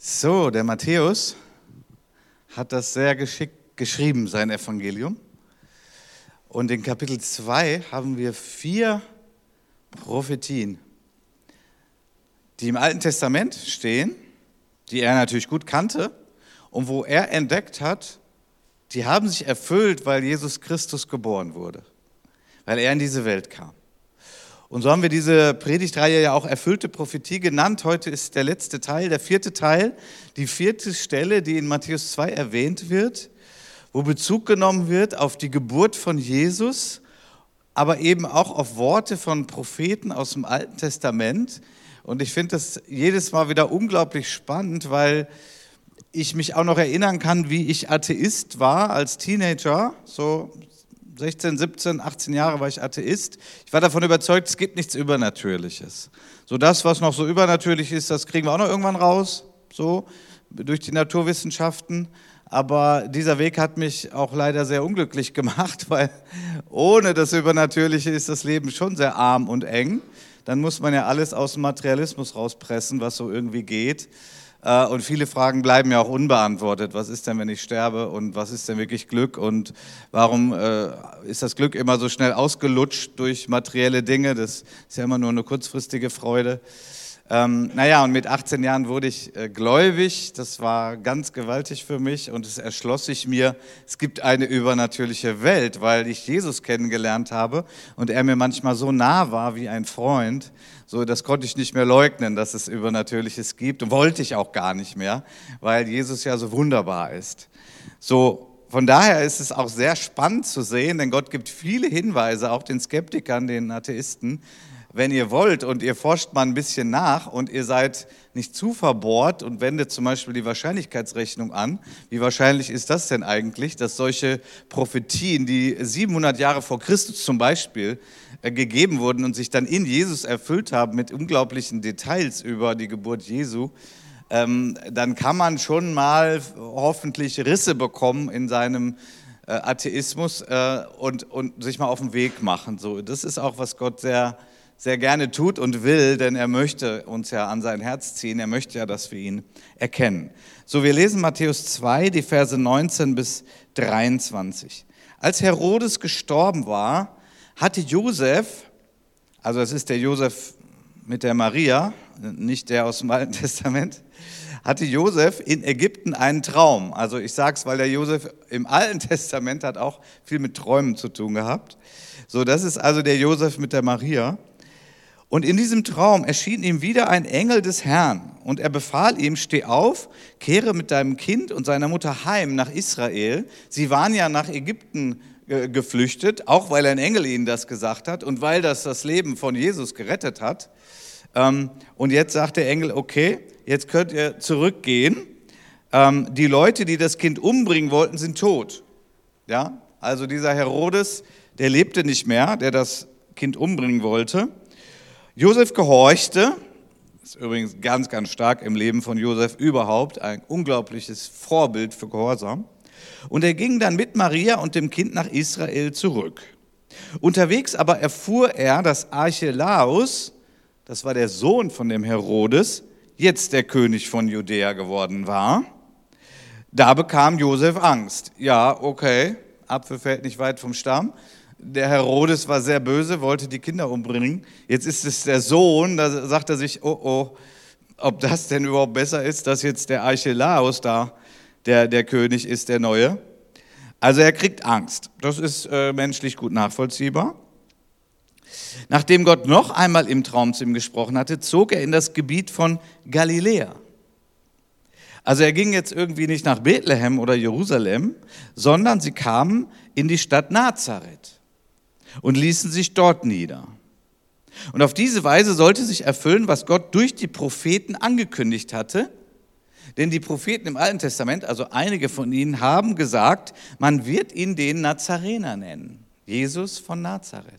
So, der Matthäus hat das sehr geschickt geschrieben, sein Evangelium. Und in Kapitel 2 haben wir 4 Prophetien, die im Alten Testament stehen, die er natürlich gut kannte und wo er entdeckt hat, die haben sich erfüllt, weil Jesus Christus geboren wurde, weil er in diese Welt kam. Und so haben wir diese Predigtreihe ja auch erfüllte Prophetie genannt. Heute ist der letzte Teil, der 4. Teil, die 4. Stelle, die in Matthäus 2 erwähnt wird, wo Bezug genommen wird auf die Geburt von Jesus, aber eben auch auf Worte von Propheten aus dem Alten Testament. Und ich finde das jedes Mal wieder unglaublich spannend, weil ich mich auch noch erinnern kann, wie ich Atheist war als Teenager, so 16, 17, 18 Jahre war ich Atheist. Ich war davon überzeugt, es gibt nichts Übernatürliches. So das, was noch so übernatürlich ist, das kriegen wir auch noch irgendwann raus, so durch die Naturwissenschaften. Aber dieser Weg hat mich auch leider sehr unglücklich gemacht, weil ohne das Übernatürliche ist das Leben schon sehr arm und eng. Dann muss man ja alles aus dem Materialismus rauspressen, was so irgendwie geht. Und viele Fragen bleiben ja auch unbeantwortet. Was ist denn, wenn ich sterbe? Und was ist denn wirklich Glück? Und warum ist das Glück immer so schnell ausgelutscht durch materielle Dinge? Das ist ja immer nur eine kurzfristige Freude. Und mit 18 Jahren wurde ich gläubig. Das war ganz gewaltig für mich. Und es erschloss sich mir, es gibt eine übernatürliche Welt, weil ich Jesus kennengelernt habe und er mir manchmal so nah war wie ein Freund. So, das konnte ich nicht mehr leugnen, dass es Übernatürliches gibt und wollte ich auch gar nicht mehr, weil Jesus ja so wunderbar ist. So, von daher ist es auch sehr spannend zu sehen, denn Gott gibt viele Hinweise, auch den Skeptikern, den Atheisten. Wenn ihr wollt und ihr forscht mal ein bisschen nach und ihr seid nicht zu verbohrt und wendet zum Beispiel die Wahrscheinlichkeitsrechnung an, wie wahrscheinlich ist das denn eigentlich, dass solche Prophetien, die 700 Jahre vor Christus zum Beispiel gegeben wurden und sich dann in Jesus erfüllt haben mit unglaublichen Details über die Geburt Jesu, dann kann man schon mal hoffentlich Risse bekommen in seinem Atheismus und sich mal auf den Weg machen. So, das ist auch, was Gott sehr gerne tut und will, denn er möchte uns ja an sein Herz ziehen, er möchte ja, dass wir ihn erkennen. So, wir lesen Matthäus 2, die Verse 19 bis 23. Als Herodes gestorben war, hatte Josef, also das ist der Josef mit der Maria, nicht der aus dem Alten Testament, hatte Josef in Ägypten einen Traum. Also ich sage es, weil der Josef im Alten Testament hat auch viel mit Träumen zu tun gehabt. So, das ist also der Josef mit der Maria. Und in diesem Traum erschien ihm wieder ein Engel des Herrn und er befahl ihm, steh auf, kehre mit deinem Kind und seiner Mutter heim nach Israel. Sie waren ja nach Ägypten geflüchtet, auch weil ein Engel ihnen das gesagt hat und weil das Leben von Jesus gerettet hat. Und jetzt sagt der Engel, okay, jetzt könnt ihr zurückgehen. Die Leute, die das Kind umbringen wollten, sind tot. Ja? Also dieser Herodes, der lebte nicht mehr, der das Kind umbringen wollte. Josef gehorchte, das ist übrigens ganz, ganz stark im Leben von Josef überhaupt, ein unglaubliches Vorbild für Gehorsam. Und er ging dann mit Maria und dem Kind nach Israel zurück. Unterwegs aber erfuhr er, dass Archelaus, das war der Sohn von dem Herodes, jetzt der König von Judäa geworden war. Da bekam Josef Angst. Ja, okay, Apfel fällt nicht weit vom Stamm. Der Herodes war sehr böse, wollte die Kinder umbringen. Jetzt ist es der Sohn, da sagt er sich, oh, ob das denn überhaupt besser ist, dass jetzt der Archelaus da der König ist, der Neue. Also er kriegt Angst. Das ist menschlich gut nachvollziehbar. Nachdem Gott noch einmal im Traum zu ihm gesprochen hatte, zog er in das Gebiet von Galiläa. Also er ging jetzt irgendwie nicht nach Bethlehem oder Jerusalem, sondern sie kamen in die Stadt Nazareth und ließen sich dort nieder. Und auf diese Weise sollte sich erfüllen, was Gott durch die Propheten angekündigt hatte. Denn die Propheten im Alten Testament, also einige von ihnen, haben gesagt, man wird ihn den Nazarener nennen. Jesus von Nazareth.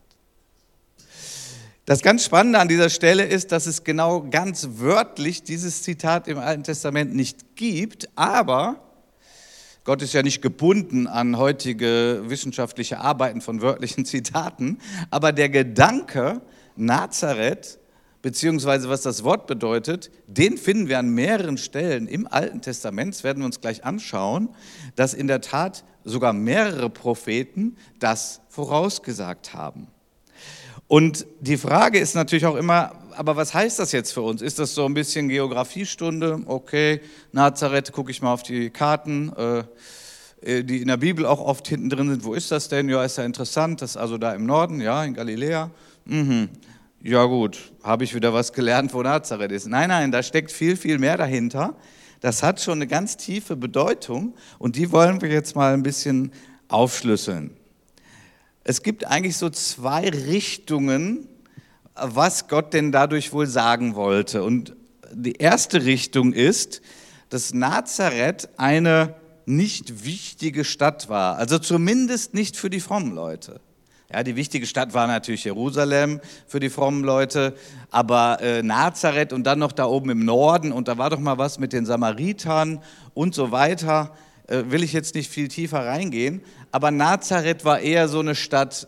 Das ganz Spannende an dieser Stelle ist, dass es genau ganz wörtlich dieses Zitat im Alten Testament nicht gibt, aber Gott ist ja nicht gebunden an heutige wissenschaftliche Arbeiten von wörtlichen Zitaten, aber der Gedanke Nazareth beziehungsweise was das Wort bedeutet, den finden wir an mehreren Stellen im Alten Testament, das werden wir uns gleich anschauen, dass in der Tat sogar mehrere Propheten das vorausgesagt haben. Und die Frage ist natürlich auch immer, aber was heißt das jetzt für uns? Ist das so ein bisschen Geografiestunde? Okay, Nazareth, gucke ich mal auf die Karten, die in der Bibel auch oft hinten drin sind. Wo ist das denn? Ja, ist ja interessant, das ist also da im Norden, ja, in Galiläa. Ja gut, habe ich wieder was gelernt, wo Nazareth ist. Nein, da steckt viel, viel mehr dahinter. Das hat schon eine ganz tiefe Bedeutung und die wollen wir jetzt mal ein bisschen aufschlüsseln. Es gibt eigentlich so zwei Richtungen, was Gott denn dadurch wohl sagen wollte. Und die erste Richtung ist, dass Nazareth eine nicht wichtige Stadt war, also zumindest nicht für die frommen Leute. Ja, die wichtige Stadt war natürlich Jerusalem für die frommen Leute, aber Nazareth und dann noch da oben im Norden und da war doch mal was mit den Samaritern und so weiter, will ich jetzt nicht viel tiefer reingehen, aber Nazareth war eher so eine Stadt,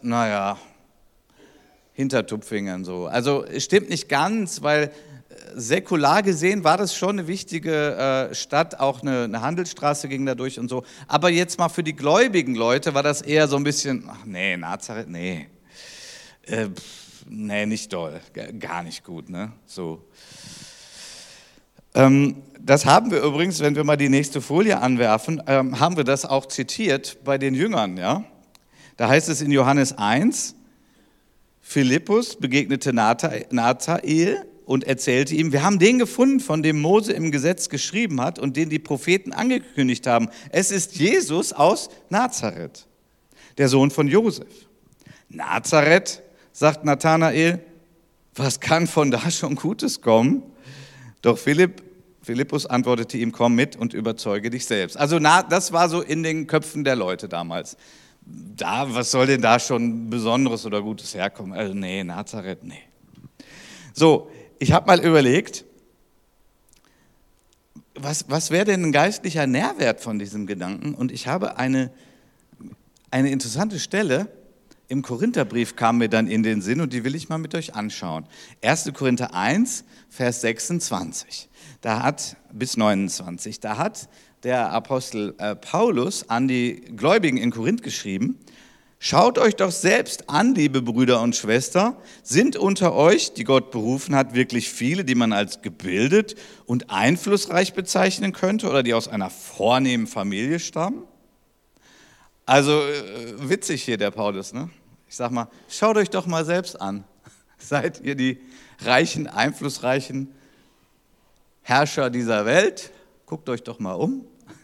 hinter Tupfingen so. Also es stimmt nicht ganz, weil säkular gesehen war das schon eine wichtige Stadt, auch eine Handelsstraße ging da durch und so. Aber jetzt mal für die gläubigen Leute war das eher so ein bisschen, Nazareth, nicht doll, gar nicht gut, ne? So. Das haben wir übrigens, wenn wir mal die nächste Folie anwerfen, haben wir das auch zitiert bei den Jüngern, ja? Da heißt es in Johannes 1, Philippus begegnete Nathanael und erzählte ihm, wir haben den gefunden, von dem Mose im Gesetz geschrieben hat und den die Propheten angekündigt haben. Es ist Jesus aus Nazareth, der Sohn von Josef. Nazareth, sagt Nathanael, was kann von da schon Gutes kommen? Doch Philippus antwortete ihm, komm mit und überzeuge dich selbst. Also das war so in den Köpfen der Leute damals. Was soll denn da schon Besonderes oder Gutes herkommen? Also Nazareth, nee. So, ich habe mal überlegt, was wäre denn ein geistlicher Nährwert von diesem Gedanken? Und ich habe eine interessante Stelle im Korintherbrief kam mir dann in den Sinn und die will ich mal mit euch anschauen. 1. Korinther 1, Vers 26 bis 29. Da hat der Apostel Paulus an die Gläubigen in Korinth geschrieben, schaut euch doch selbst an, liebe Brüder und Schwestern, sind unter euch, die Gott berufen hat, wirklich viele, die man als gebildet und einflussreich bezeichnen könnte oder die aus einer vornehmen Familie stammen? Also witzig hier der Paulus, ne? Ich sag mal, schaut euch doch mal selbst an. Seid ihr die reichen, einflussreichen Herrscher dieser Welt? Guckt euch doch mal um.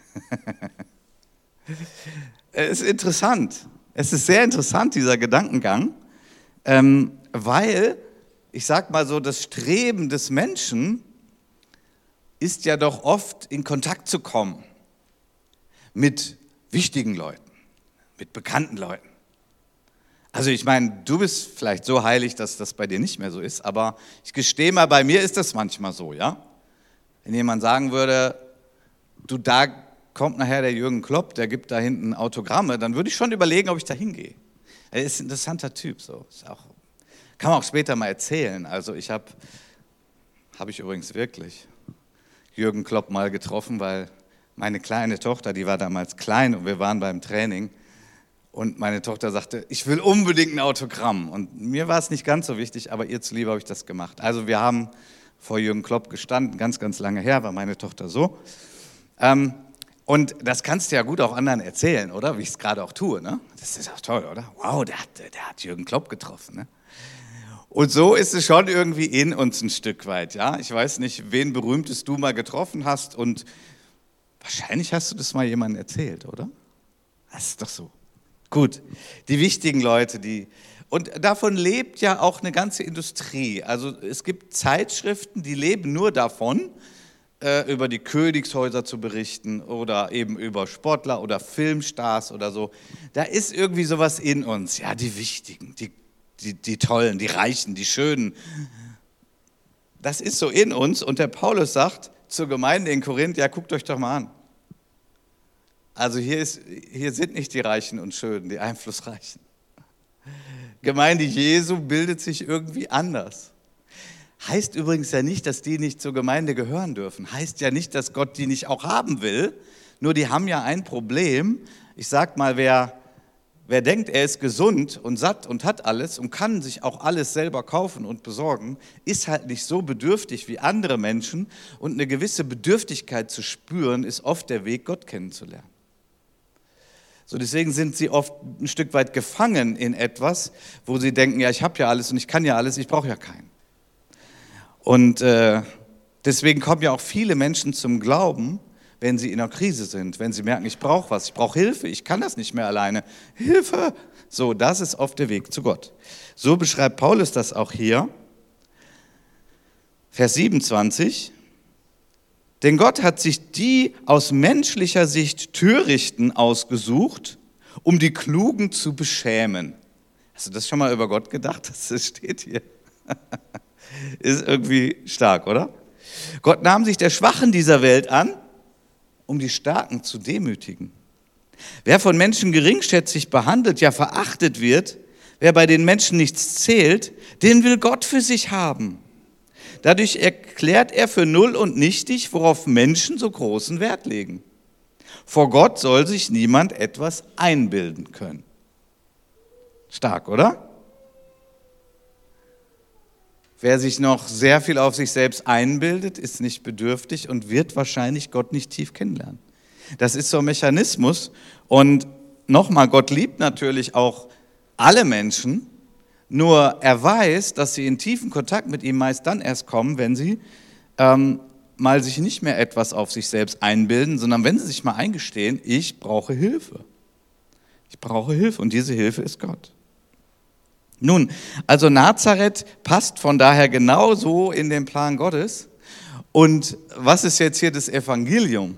Es ist interessant. Es ist sehr interessant, dieser Gedankengang, weil, ich sag mal so, das Streben des Menschen ist ja doch oft in Kontakt zu kommen mit wichtigen Leuten, mit bekannten Leuten. Also ich meine, du bist vielleicht so heilig, dass das bei dir nicht mehr so ist, aber ich gestehe mal, bei mir ist das manchmal so, ja? Wenn jemand sagen würde, du, da kommt nachher der Jürgen Klopp, der gibt da hinten Autogramme, dann würde ich schon überlegen, ob ich da hingehe. Er ist ein interessanter Typ, so. Kann man auch später mal erzählen. Also habe ich übrigens wirklich Jürgen Klopp mal getroffen, weil meine kleine Tochter, die war damals klein und wir waren beim Training und meine Tochter sagte, ich will unbedingt ein Autogramm. Und mir war es nicht ganz so wichtig, aber ihr zuliebe habe ich das gemacht. Also wir haben vor Jürgen Klopp gestanden, ganz, ganz lange her, war meine Tochter so. Und das kannst du ja gut auch anderen erzählen, oder? Wie ich es gerade auch tue, ne? Das ist auch toll, oder? Wow, der hat Jürgen Klopp getroffen, ne? Und so ist es schon irgendwie in uns ein Stück weit, ja? Ich weiß nicht, wen Berühmtes du mal getroffen hast und wahrscheinlich hast du das mal jemandem erzählt, oder? Das ist doch so. Gut, die wichtigen Leute, und davon lebt ja auch eine ganze Industrie. Also es gibt Zeitschriften, die leben nur davon, über die Königshäuser zu berichten oder eben über Sportler oder Filmstars oder so. Da ist irgendwie sowas in uns, ja, die Wichtigen, die Tollen, die Reichen, die Schönen. Das ist so in uns und der Paulus sagt zur Gemeinde in Korinth, ja, guckt euch doch mal an. Also hier sind nicht die Reichen und Schönen, die Einflussreichen. Gemeinde Jesu bildet sich irgendwie anders. Heißt übrigens ja nicht, dass die nicht zur Gemeinde gehören dürfen. Heißt ja nicht, dass Gott die nicht auch haben will. Nur die haben ja ein Problem. Ich sag mal, wer denkt, er ist gesund und satt und hat alles und kann sich auch alles selber kaufen und besorgen, ist halt nicht so bedürftig wie andere Menschen. Und eine gewisse Bedürftigkeit zu spüren, ist oft der Weg, Gott kennenzulernen. So, deswegen sind sie oft ein Stück weit gefangen in etwas, wo sie denken, ja, ich habe ja alles und ich kann ja alles, ich brauche ja keinen. Und deswegen kommen ja auch viele Menschen zum Glauben, wenn sie in einer Krise sind, wenn sie merken, ich brauche was, ich brauche Hilfe, ich kann das nicht mehr alleine. Hilfe! So, das ist oft der Weg zu Gott. So beschreibt Paulus das auch hier. Vers 27. Denn Gott hat sich die aus menschlicher Sicht Törichten ausgesucht, um die Klugen zu beschämen. Hast du das schon mal über Gott gedacht? Das steht hier. Ist irgendwie stark, oder? Gott nahm sich der Schwachen dieser Welt an, um die Starken zu demütigen. Wer von Menschen geringschätzig behandelt, ja verachtet wird, wer bei den Menschen nichts zählt, den will Gott für sich haben. Dadurch erklärt er für null und nichtig, worauf Menschen so großen Wert legen. Vor Gott soll sich niemand etwas einbilden können. Stark, oder? Wer sich noch sehr viel auf sich selbst einbildet, ist nicht bedürftig und wird wahrscheinlich Gott nicht tief kennenlernen. Das ist so ein Mechanismus. Und nochmal, Gott liebt natürlich auch alle Menschen, nur er weiß, dass sie in tiefen Kontakt mit ihm meist dann erst kommen, wenn sie mal sich nicht mehr etwas auf sich selbst einbilden, sondern wenn sie sich mal eingestehen, ich brauche Hilfe. Ich brauche Hilfe und diese Hilfe ist Gott. Nun, also Nazareth passt von daher genauso in den Plan Gottes. Und was ist jetzt hier das Evangelium?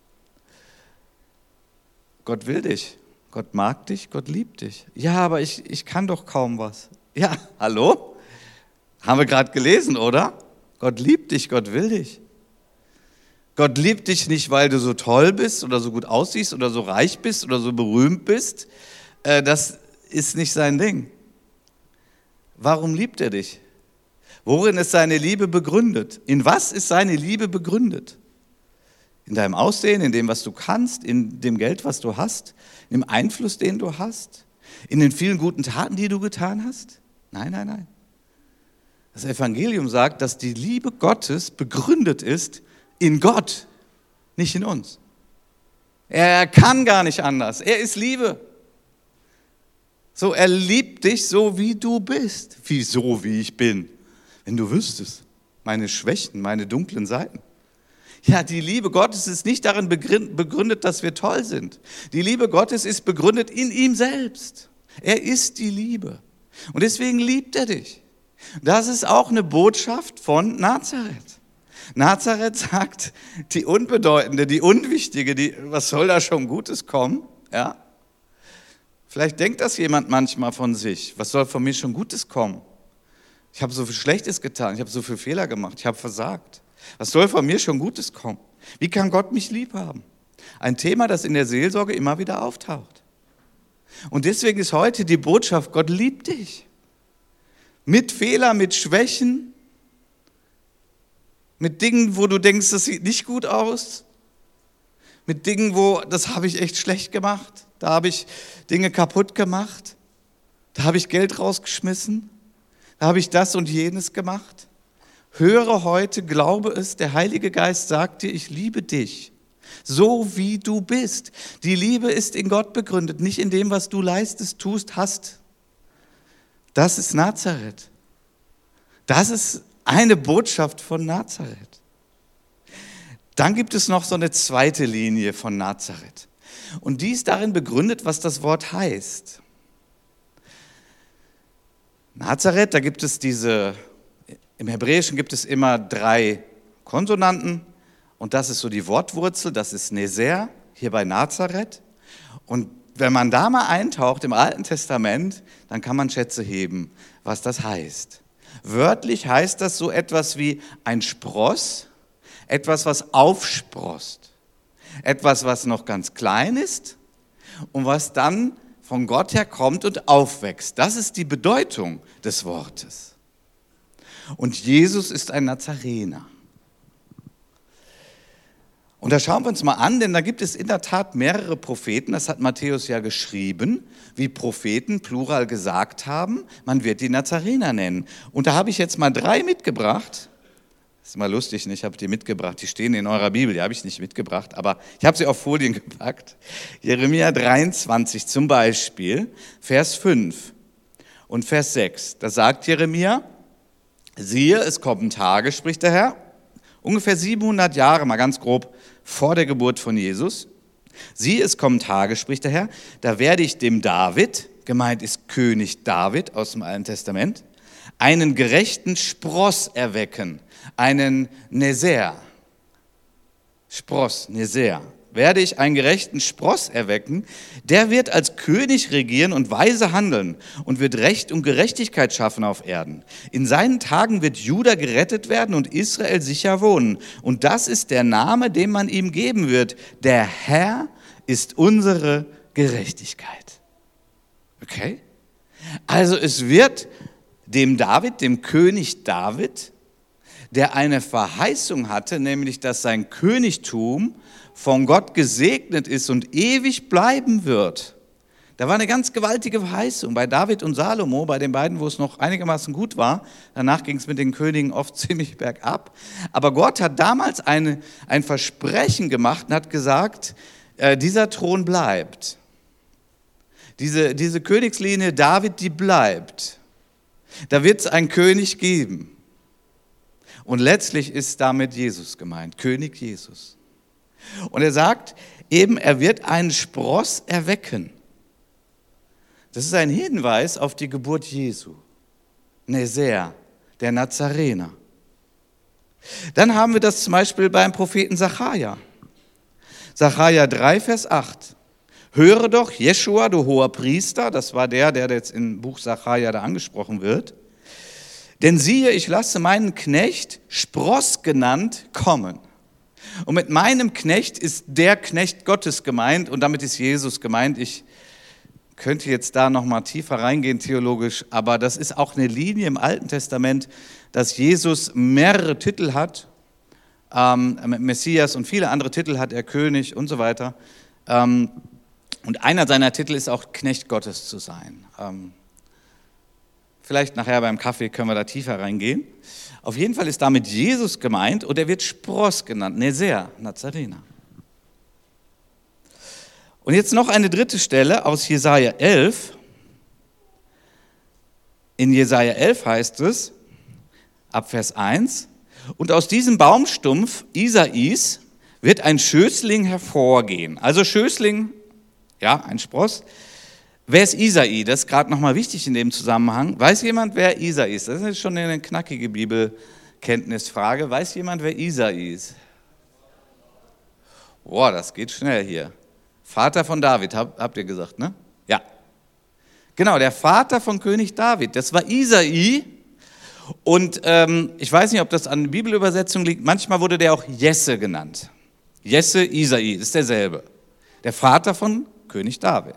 Gott will dich, Gott mag dich, Gott liebt dich. Ja, aber ich kann doch kaum was. Ja, hallo? Haben wir gerade gelesen, oder? Gott liebt dich, Gott will dich. Gott liebt dich nicht, weil du so toll bist oder so gut aussiehst oder so reich bist oder so berühmt bist. Das ist nicht sein Ding. Warum liebt er dich? Worin ist seine Liebe begründet? In was ist seine Liebe begründet? In deinem Aussehen, in dem, was du kannst, in dem Geld, was du hast, im Einfluss, den du hast, in den vielen guten Taten, die du getan hast? Nein, nein, nein. Das Evangelium sagt, dass die Liebe Gottes begründet ist in Gott, nicht in uns. Er kann gar nicht anders. Er ist Liebe. So, er liebt dich so, wie du bist. Wieso, wie ich bin? Wenn du wüsstest, meine Schwächen, meine dunklen Seiten. Ja, die Liebe Gottes ist nicht darin begründet, dass wir toll sind. Die Liebe Gottes ist begründet in ihm selbst. Er ist die Liebe. Und deswegen liebt er dich. Das ist auch eine Botschaft von Nazareth. Nazareth sagt, die Unbedeutende, die Unwichtige, was soll da schon Gutes kommen? Ja? Vielleicht denkt das jemand manchmal von sich. Was soll von mir schon Gutes kommen? Ich habe so viel Schlechtes getan, ich habe so viele Fehler gemacht, ich habe versagt. Was soll von mir schon Gutes kommen? Wie kann Gott mich lieb haben? Ein Thema, das in der Seelsorge immer wieder auftaucht. Und deswegen ist heute die Botschaft, Gott liebt dich. Mit Fehlern, mit Schwächen, mit Dingen, wo du denkst, das sieht nicht gut aus. Mit Dingen, das habe ich echt schlecht gemacht. Da habe ich Dinge kaputt gemacht. Da habe ich Geld rausgeschmissen. Da habe ich das und jenes gemacht. Höre heute, glaube es, der Heilige Geist sagt dir, ich liebe dich, so wie du bist. Die Liebe ist in Gott begründet, nicht in dem, was du leistest, tust, hast. Das ist Nazareth. Das ist eine Botschaft von Nazareth. Dann gibt es noch so eine zweite Linie von Nazareth. Und die ist darin begründet, was das Wort heißt. Nazareth, da gibt es im Hebräischen gibt es immer 3 Konsonanten und das ist so die Wortwurzel, das ist Neser, hier bei Nazareth. Und wenn man da mal eintaucht im Alten Testament, dann kann man Schätze heben, was das heißt. Wörtlich heißt das so etwas wie ein Spross, etwas, was aufsprost, etwas, was noch ganz klein ist und was dann von Gott her kommt und aufwächst. Das ist die Bedeutung des Wortes. Und Jesus ist ein Nazarener. Und da schauen wir uns mal an, denn da gibt es in der Tat mehrere Propheten, das hat Matthäus ja geschrieben, wie Propheten plural gesagt haben, man wird die Nazarener nennen. Und da habe ich jetzt mal 3 mitgebracht. Das ist mal lustig, ich habe die mitgebracht, die stehen in eurer Bibel, die habe ich nicht mitgebracht, aber ich habe sie auf Folien gepackt. Jeremia 23 zum Beispiel, Vers 5 und Vers 6, da sagt Jeremia, siehe, es kommen Tage, spricht der Herr, ungefähr 700 Jahre, mal ganz grob, vor der Geburt von Jesus. Siehe, es kommen Tage, spricht der Herr, da werde ich dem David, gemeint ist König David aus dem Alten Testament, einen gerechten Spross erwecken, einen Nezer. Spross, Nezer. Werde ich einen gerechten Spross erwecken, der wird als König regieren und weise handeln und wird Recht und Gerechtigkeit schaffen auf Erden. In seinen Tagen wird Juda gerettet werden und Israel sicher wohnen. Und das ist der Name, den man ihm geben wird. Der Herr ist unsere Gerechtigkeit. Okay? Also es wird dem David, dem König David, der eine Verheißung hatte, nämlich dass sein Königtum von Gott gesegnet ist und ewig bleiben wird. Da war eine ganz gewaltige Verheißung bei David und Salomo, bei den beiden, wo es noch einigermaßen gut war. Danach ging es mit den Königen oft ziemlich bergab. Aber Gott hat damals ein Versprechen gemacht und hat gesagt, dieser Thron bleibt. Diese Königslinie David, die bleibt. Da wird es einen König geben. Und letztlich ist damit Jesus gemeint, König Jesus. Und er sagt eben, er wird einen Spross erwecken. Das ist ein Hinweis auf die Geburt Jesu. Nezer, der Nazarener. Dann haben wir das zum Beispiel beim Propheten Sacharja. Sacharja 3, Vers 8. Höre doch, Jeschua, du hoher Priester, das war der jetzt im Buch Sacharja da angesprochen wird. Denn siehe, ich lasse meinen Knecht, Spross genannt, kommen. Und mit meinem Knecht ist der Knecht Gottes gemeint und damit ist Jesus gemeint. Ich könnte jetzt da nochmal tiefer reingehen theologisch, aber das ist auch eine Linie im Alten Testament, dass Jesus mehrere Titel hat, Messias und viele andere Titel hat er, König und so weiter. Und einer seiner Titel ist auch Knecht Gottes zu sein. Vielleicht nachher beim Kaffee können wir da tiefer reingehen. Auf jeden Fall ist damit Jesus gemeint und er wird Spross genannt, Nezer, Nazarener. Und jetzt noch eine dritte Stelle aus Jesaja 11. In Jesaja 11 heißt es, ab Vers 1, und aus diesem Baumstumpf Isais wird ein Schößling hervorgehen. Also Schößling, ja, ein Spross. Wer ist Isai? Das ist gerade nochmal wichtig in dem Zusammenhang. Weiß jemand, wer Isai ist? Das ist schon eine knackige Bibelkenntnisfrage. Weiß jemand, wer Isai ist? Boah, das geht schnell hier. Vater von David, habt ihr gesagt, ne? Ja. Genau, der Vater von König David, das war Isai. Und ich weiß nicht, ob das an der Bibelübersetzung liegt. Manchmal wurde der auch Jesse genannt. Jesse, Isai, ist derselbe. Der Vater von König David.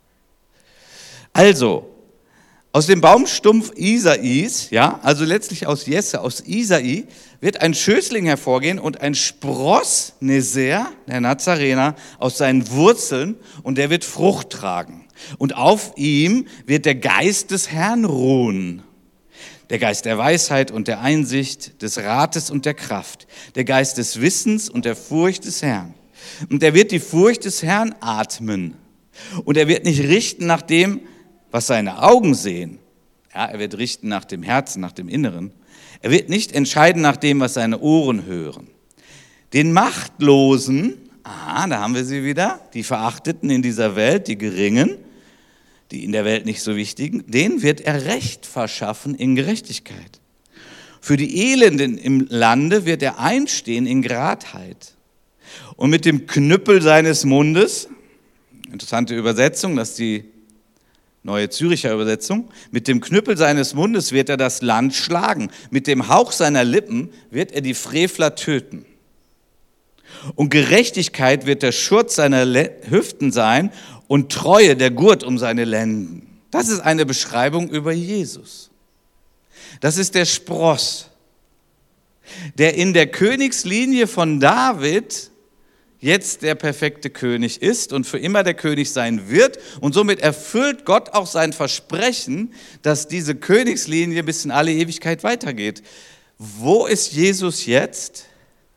Also, aus dem Baumstumpf Isais, ja, also letztlich aus Jesse, aus Isai, wird ein Schößling hervorgehen und ein Spross, Nezer, der Nazarener, aus seinen Wurzeln und der wird Frucht tragen. Und auf ihm wird der Geist des Herrn ruhen. Der Geist der Weisheit und der Einsicht, des Rates und der Kraft, der Geist des Wissens und der Furcht des Herrn. Und er wird die Furcht des Herrn atmen. Und er wird nicht richten nach dem, was seine Augen sehen. Ja, er wird richten nach dem Herzen, nach dem Inneren. Er wird nicht entscheiden nach dem, was seine Ohren hören. Den Machtlosen, da haben wir sie wieder, die Verachteten in dieser Welt, die Geringen, die in der Welt nicht so wichtigen, denen wird er Recht verschaffen in Gerechtigkeit. Für die Elenden im Lande wird er einstehen in Geradheit. Und mit dem Knüppel seines Mundes, interessante Übersetzung, das ist die Neue Züricher Übersetzung, mit dem Knüppel seines Mundes wird er das Land schlagen. Mit dem Hauch seiner Lippen wird er die Frevler töten. Und Gerechtigkeit wird der Schurz seiner Hüften sein und Treue der Gurt um seine Lenden. Das ist eine Beschreibung über Jesus. Das ist der Spross, der in der Königslinie von David jetzt der perfekte König ist und für immer der König sein wird. Und somit erfüllt Gott auch sein Versprechen, dass diese Königslinie bis in alle Ewigkeit weitergeht. Wo ist Jesus jetzt?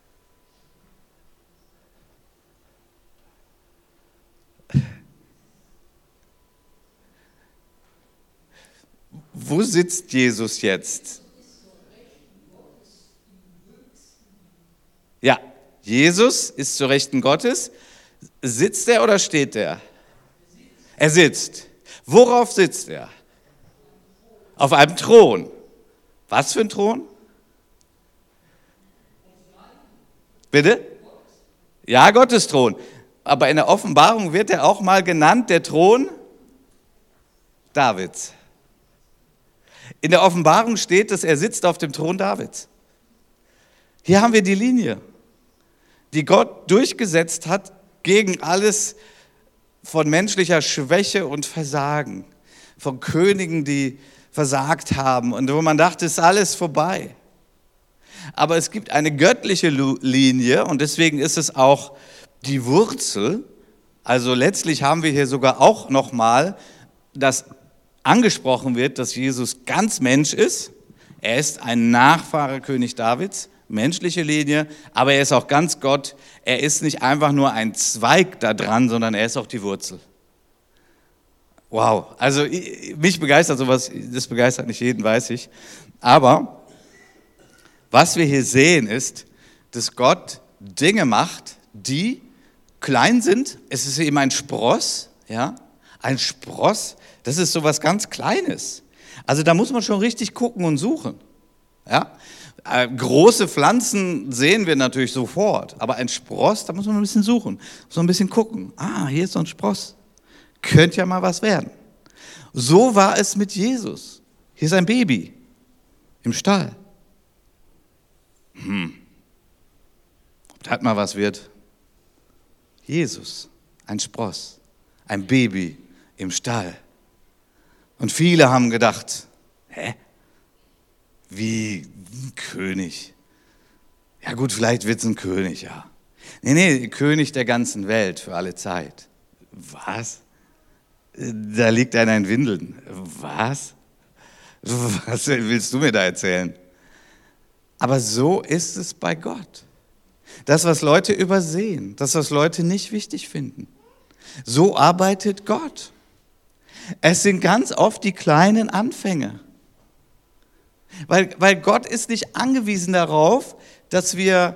Wo sitzt Jesus jetzt? Ja, Jesus ist zur Rechten Gottes. Sitzt er oder steht er? Er sitzt. Worauf sitzt er? Auf einem Thron. Was für ein Thron? Bitte? Ja, Gottes Thron. Aber in der Offenbarung wird er auch mal genannt, der Thron Davids. In der Offenbarung steht, dass er sitzt auf dem Thron Davids. Hier haben wir die Linie, die Gott durchgesetzt hat gegen alles von menschlicher Schwäche und Versagen, von Königen, die versagt haben und wo man dachte, es ist alles vorbei. Aber es gibt eine göttliche Linie und deswegen ist es auch die Wurzel. Also letztlich haben wir hier sogar auch nochmal, dass angesprochen wird, dass Jesus ganz Mensch ist. Er ist ein Nachfahre König Davids, menschliche Linie, aber er ist auch ganz Gott. Er ist nicht einfach nur ein Zweig da dran, sondern er ist auch die Wurzel. Wow, also mich begeistert sowas, das begeistert nicht jeden, weiß ich. Aber was wir hier sehen ist, dass Gott Dinge macht, die klein sind. Es ist eben ein Spross, ja, ein Spross. Das ist sowas ganz Kleines. Also da muss man schon richtig gucken und suchen. Ja? Große Pflanzen sehen wir natürlich sofort, aber ein Spross, da muss man ein bisschen suchen, muss man ein bisschen gucken. Ah, hier ist so ein Spross. Könnte ja mal was werden. So war es mit Jesus. Hier ist ein Baby im Stall. Ob das mal was wird? Jesus, ein Spross, ein Baby im Stall. Und viele haben gedacht, wie ein König? Ja gut, vielleicht wird es ein König, ja. Nee, König der ganzen Welt für alle Zeit. Was? Da liegt einer in Windeln. Was? Was willst du mir da erzählen? Aber so ist es bei Gott. Das, was Leute übersehen, das, was Leute nicht wichtig finden. So arbeitet Gott. Es sind ganz oft die kleinen Anfänge. Weil Gott ist nicht angewiesen darauf, dass wir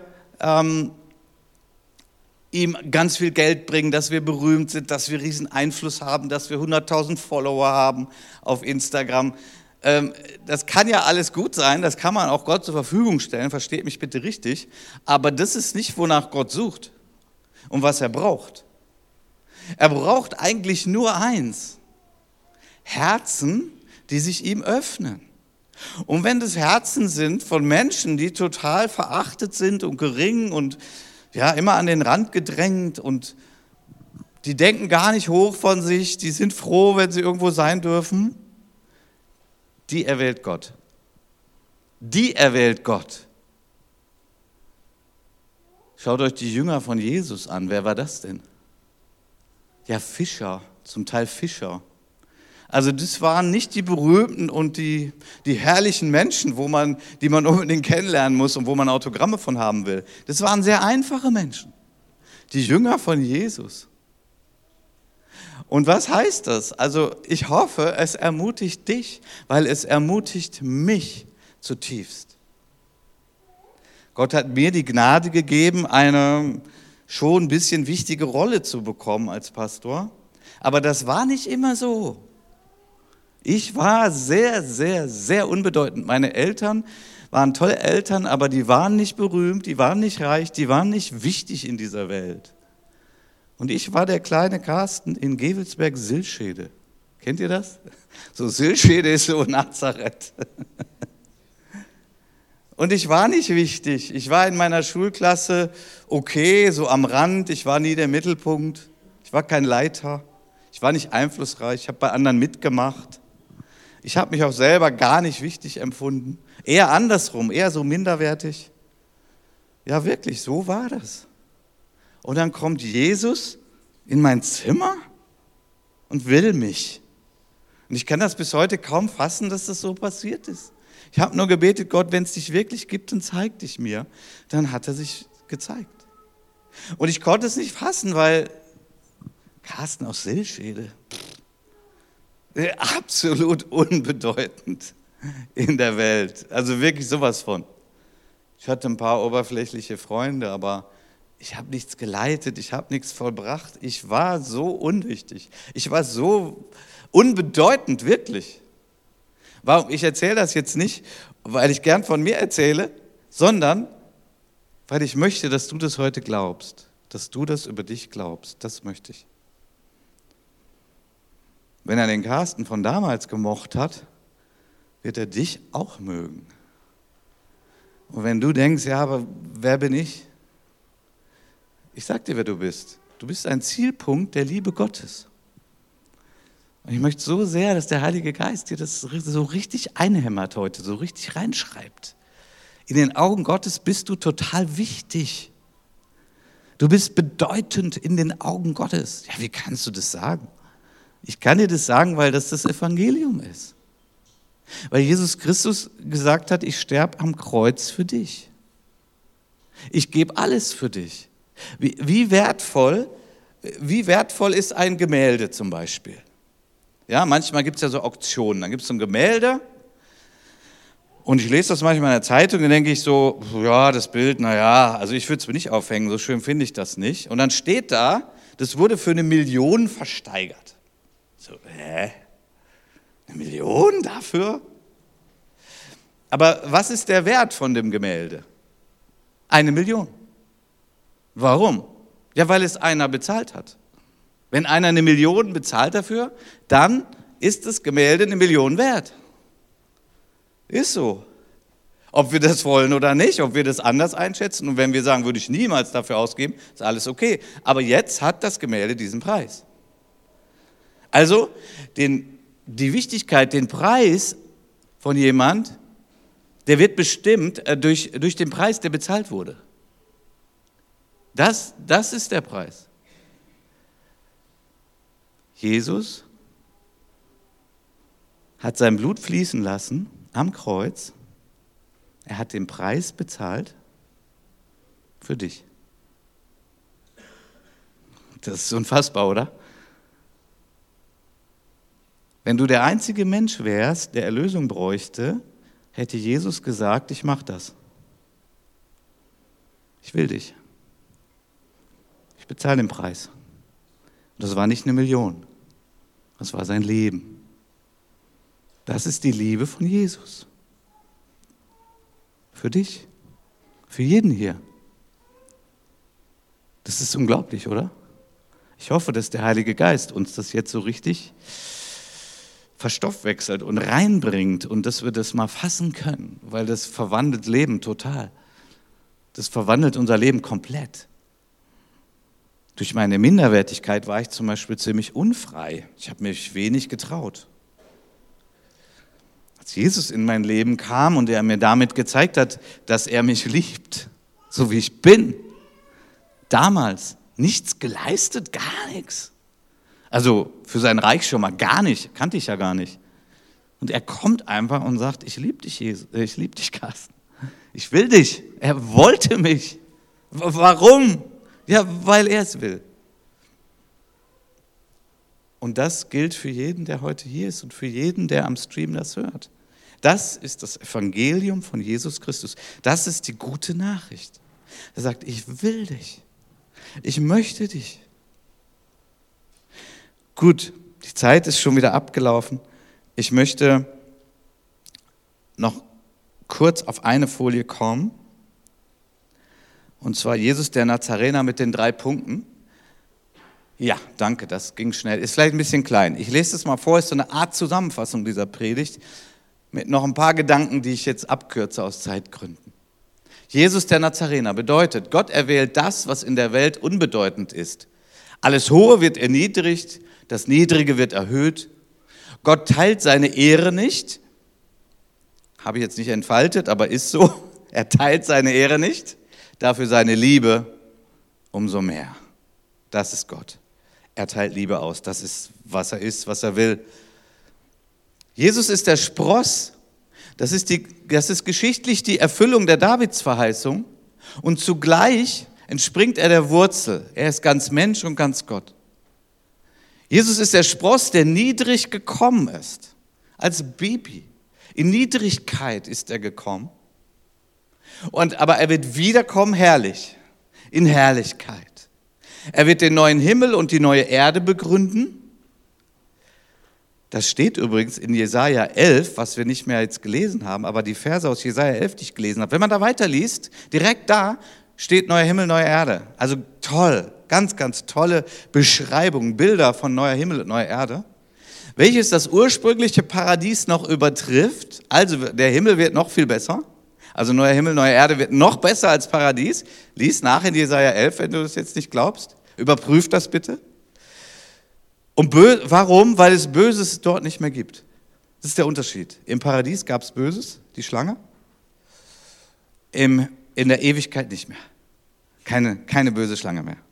ihm ganz viel Geld bringen, dass wir berühmt sind, dass wir riesen Einfluss haben, dass wir 100.000 Follower haben auf Instagram. Das kann ja alles gut sein, das kann man auch Gott zur Verfügung stellen, versteht mich bitte richtig, aber das ist nicht, wonach Gott sucht und was er braucht. Er braucht eigentlich nur eins: Herzen, die sich ihm öffnen. Und wenn das Herzen sind von Menschen, die total verachtet sind und gering und ja, immer an den Rand gedrängt und die denken gar nicht hoch von sich, die sind froh, wenn sie irgendwo sein dürfen, die erwählt Gott. Die erwählt Gott. Schaut euch die Jünger von Jesus an. Wer war das denn? Ja, Fischer, zum Teil Fischer. Also das waren nicht die berühmten und die herrlichen Menschen, die man unbedingt kennenlernen muss und wo man Autogramme von haben will. Das waren sehr einfache Menschen. Die Jünger von Jesus. Und was heißt das? Also ich hoffe, es ermutigt dich, weil es ermutigt mich zutiefst. Gott hat mir die Gnade gegeben, eine schon ein bisschen wichtige Rolle zu bekommen als Pastor. Aber das war nicht immer so. Ich war sehr, sehr, sehr unbedeutend. Meine Eltern waren tolle Eltern, aber die waren nicht berühmt, die waren nicht reich, die waren nicht wichtig in dieser Welt. Und ich war der kleine Carsten in Gevelsberg-Silschede. Kennt ihr das? So Silschede ist so Nazareth. Und ich war nicht wichtig. Ich war in meiner Schulklasse okay, so am Rand. Ich war nie der Mittelpunkt. Ich war kein Leiter. Ich war nicht einflussreich. Ich habe bei anderen mitgemacht. Ich habe mich auch selber gar nicht wichtig empfunden. Eher andersrum, eher so minderwertig. Ja, wirklich, so war das. Und dann kommt Jesus in mein Zimmer und will mich. Und ich kann das bis heute kaum fassen, dass das so passiert ist. Ich habe nur gebetet, Gott, wenn es dich wirklich gibt, dann zeig dich mir. Dann hat er sich gezeigt. Und ich konnte es nicht fassen, weil Carsten aus Silschede, absolut unbedeutend in der Welt. Also wirklich sowas von. Ich hatte ein paar oberflächliche Freunde, aber ich habe nichts geleitet, ich habe nichts vollbracht. Ich war so unwichtig. Ich war so unbedeutend, wirklich. Warum? Ich erzähle das jetzt nicht, weil ich gern von mir erzähle, sondern weil ich möchte, dass du das heute glaubst. Dass du das über dich glaubst. Das möchte ich. Wenn er den Carsten von damals gemocht hat, wird er dich auch mögen. Und wenn du denkst, ja, aber wer bin ich? Ich sag dir, wer du bist. Du bist ein Zielpunkt der Liebe Gottes. Und ich möchte so sehr, dass der Heilige Geist dir das so richtig einhämmert heute, so richtig reinschreibt. In den Augen Gottes bist du total wichtig. Du bist bedeutend in den Augen Gottes. Ja, wie kannst du das sagen? Ich kann dir das sagen, weil das Evangelium ist. Weil Jesus Christus gesagt hat, ich sterbe am Kreuz für dich. Ich gebe alles für dich. Wie wertvoll ist ein Gemälde zum Beispiel? Ja, manchmal gibt es ja so Auktionen. Dann gibt es so ein Gemälde und ich lese das manchmal in der Zeitung und denke ich so, ja, das Bild, naja, also ich würde es mir nicht aufhängen, so schön finde ich das nicht. Und dann steht da, das wurde für 1 Million versteigert. So, 1 Million dafür? Aber was ist der Wert von dem Gemälde? 1 Million. Warum? Ja, weil es einer bezahlt hat. Wenn einer 1 Million bezahlt dafür, dann ist das Gemälde 1 Million wert. Ist so. Ob wir das wollen oder nicht, ob wir das anders einschätzen. Und wenn wir sagen, würde ich niemals dafür ausgeben, ist alles okay. Aber jetzt hat das Gemälde diesen Preis. Also die Wichtigkeit, den Preis von jemand, der wird bestimmt durch den Preis, der bezahlt wurde. Das ist der Preis. Jesus hat sein Blut fließen lassen am Kreuz. Er hat den Preis bezahlt für dich. Das ist unfassbar, oder? Wenn du der einzige Mensch wärst, der Erlösung bräuchte, hätte Jesus gesagt, ich mache das. Ich will dich. Ich bezahle den Preis. Und das war nicht 1 Million. Das war sein Leben. Das ist die Liebe von Jesus. Für dich. Für jeden hier. Das ist unglaublich, oder? Ich hoffe, dass der Heilige Geist uns das jetzt so richtig verstoffwechselt und reinbringt und dass wir das mal fassen können, weil das verwandelt Leben total. Das verwandelt unser Leben komplett. Durch meine Minderwertigkeit war ich zum Beispiel ziemlich unfrei. Ich habe mich wenig getraut. Als Jesus in mein Leben kam und er mir damit gezeigt hat, dass er mich liebt, so wie ich bin, damals nichts geleistet, gar nichts. Also für sein Reich schon mal gar nicht, kannte ich ja gar nicht. Und er kommt einfach und sagt, ich liebe dich, Jesus, ich liebe dich, Carsten. Ich will dich. Er wollte mich. Warum? Ja, weil er es will. Und das gilt für jeden, der heute hier ist und für jeden, der am Stream das hört. Das ist das Evangelium von Jesus Christus. Das ist die gute Nachricht. Er sagt, ich will dich. Ich möchte dich. Gut, die Zeit ist schon wieder abgelaufen. Ich möchte noch kurz auf eine Folie kommen. Und zwar Jesus der Nazarener mit den 3 Punkten. Ja, danke, das ging schnell. Ist vielleicht ein bisschen klein. Ich lese das mal vor, ist so eine Art Zusammenfassung dieser Predigt mit noch ein paar Gedanken, die ich jetzt abkürze aus Zeitgründen. Jesus der Nazarener bedeutet, Gott erwählt das, was in der Welt unbedeutend ist. Alles Hohe wird erniedrigt, das Niedrige wird erhöht. Gott teilt seine Ehre nicht. Habe ich jetzt nicht entfaltet, aber ist so. Er teilt seine Ehre nicht, dafür seine Liebe umso mehr. Das ist Gott. Er teilt Liebe aus. Das ist, was er will. Jesus ist der Spross. Das ist geschichtlich die Erfüllung der Davidsverheißung. Und zugleich entspringt er der Wurzel. Er ist ganz Mensch und ganz Gott. Jesus ist der Spross, der niedrig gekommen ist. Als Baby. In Niedrigkeit ist er gekommen. Aber er wird wiederkommen herrlich. In Herrlichkeit. Er wird den neuen Himmel und die neue Erde begründen. Das steht übrigens in Jesaja 11, was wir nicht mehr jetzt gelesen haben, aber die Verse aus Jesaja 11, die ich gelesen habe. Wenn man da weiterliest, direkt da steht neuer Himmel, neue Erde. Also toll, ganz, ganz tolle Beschreibungen, Bilder von neuer Himmel und neuer Erde. Welches das ursprüngliche Paradies noch übertrifft. Also der Himmel wird noch viel besser. Also neuer Himmel, neue Erde wird noch besser als Paradies. Lies nach in Jesaja 11, wenn du das jetzt nicht glaubst. Überprüf das bitte. Und warum? Weil es Böses dort nicht mehr gibt. Das ist der Unterschied. Im Paradies gab es Böses, die Schlange. In der Ewigkeit nicht mehr. Keine böse Schlange mehr.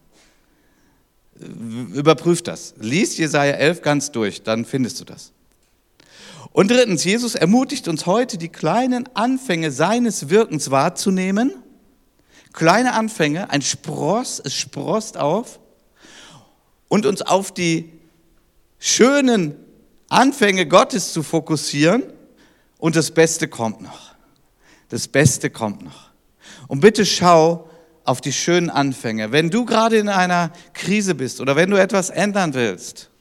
Überprüf das. Lies Jesaja 11 ganz durch, dann findest du das. Und drittens, Jesus ermutigt uns heute, die kleinen Anfänge seines Wirkens wahrzunehmen. Kleine Anfänge, ein Spross, es sproßt auf. Und uns auf die schönen Anfänge Gottes zu fokussieren. Und das Beste kommt noch. Das Beste kommt noch. Und bitte schau auf die schönen Anfänge. Wenn du gerade in einer Krise bist oder wenn du etwas ändern willst,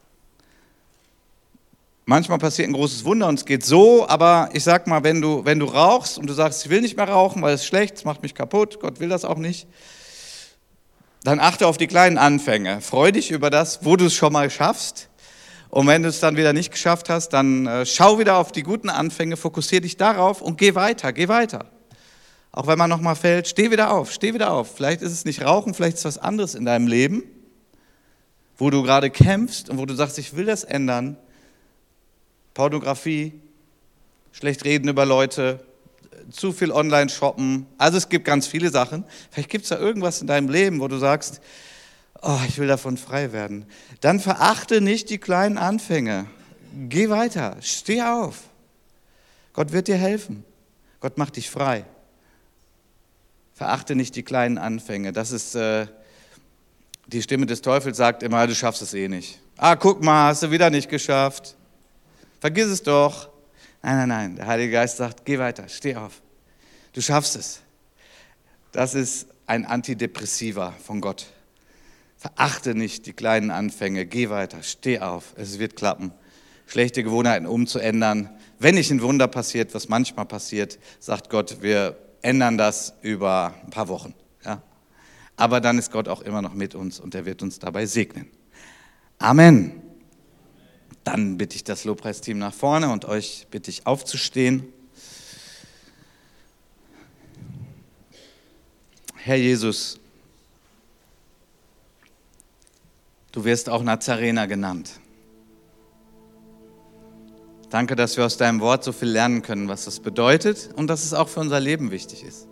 manchmal passiert ein großes Wunder und es geht so, aber ich sag mal, wenn du rauchst und du sagst, ich will nicht mehr rauchen, weil es ist schlecht, es macht mich kaputt, Gott will das auch nicht, dann achte auf die kleinen Anfänge. Freu dich über das, wo du es schon mal schaffst. Und wenn du es dann wieder nicht geschafft hast, dann schau wieder auf die guten Anfänge, fokussiere dich darauf und geh weiter, geh weiter. Auch wenn man nochmal fällt, steh wieder auf, steh wieder auf. Vielleicht ist es nicht Rauchen, vielleicht ist es was anderes in deinem Leben, wo du gerade kämpfst und wo du sagst, ich will das ändern. Pornografie, schlecht reden über Leute, zu viel online shoppen. Also es gibt ganz viele Sachen. Vielleicht gibt es da irgendwas in deinem Leben, wo du sagst, oh, ich will davon frei werden. Dann verachte nicht die kleinen Anfänge. Geh weiter, steh auf. Gott wird dir helfen. Gott macht dich frei. Verachte nicht die kleinen Anfänge. Das ist, die Stimme des Teufels sagt immer, du schaffst es eh nicht. Ah, guck mal, hast du wieder nicht geschafft. Vergiss es doch. Nein. Der Heilige Geist sagt, geh weiter, steh auf. Du schaffst es. Das ist ein Antidepressiva von Gott. Verachte nicht die kleinen Anfänge. Geh weiter, steh auf. Es wird klappen. Schlechte Gewohnheiten umzuändern. Wenn nicht ein Wunder passiert, was manchmal passiert, sagt Gott, wir ändern das über ein paar Wochen. Ja? Aber dann ist Gott auch immer noch mit uns und er wird uns dabei segnen. Amen. Dann bitte ich das Lobpreisteam nach vorne und euch bitte ich aufzustehen. Herr Jesus, du wirst auch Nazarener genannt. Danke, dass wir aus deinem Wort so viel lernen können, was das bedeutet und dass es auch für unser Leben wichtig ist.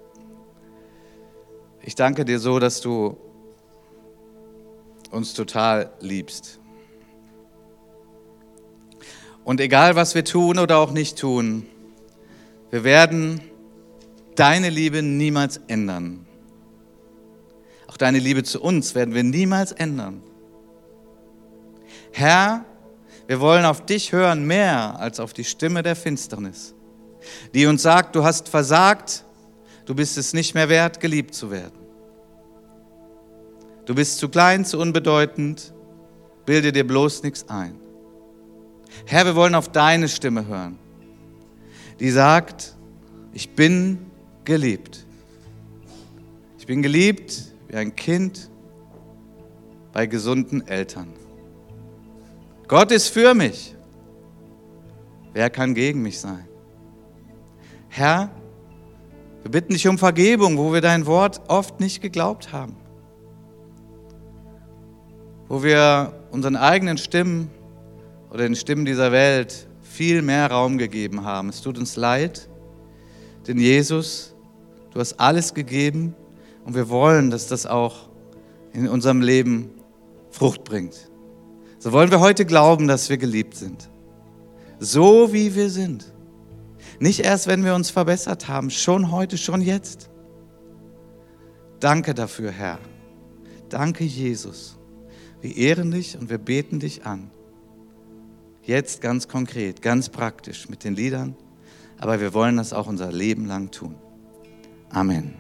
Ich danke dir so, dass du uns total liebst. Und egal, was wir tun oder auch nicht tun, wir werden deine Liebe niemals ändern. Auch deine Liebe zu uns werden wir niemals ändern. Herr, wir wollen auf dich hören mehr als auf die Stimme der Finsternis, die uns sagt, du hast versagt, du bist es nicht mehr wert, geliebt zu werden. Du bist zu klein, zu unbedeutend, bilde dir bloß nichts ein. Herr, wir wollen auf deine Stimme hören, die sagt, ich bin geliebt. Ich bin geliebt wie ein Kind bei gesunden Eltern. Gott ist für mich. Wer kann gegen mich sein? Herr, wir bitten dich um Vergebung, wo wir dein Wort oft nicht geglaubt haben. Wo wir unseren eigenen Stimmen oder den Stimmen dieser Welt viel mehr Raum gegeben haben. Es tut uns leid, denn Jesus, du hast alles gegeben und wir wollen, dass das auch in unserem Leben Frucht bringt. So wollen wir heute glauben, dass wir geliebt sind. So wie wir sind. Nicht erst, wenn wir uns verbessert haben, schon heute, schon jetzt. Danke dafür, Herr. Danke, Jesus. Wir ehren dich und wir beten dich an. Jetzt ganz konkret, ganz praktisch mit den Liedern, aber wir wollen das auch unser Leben lang tun. Amen.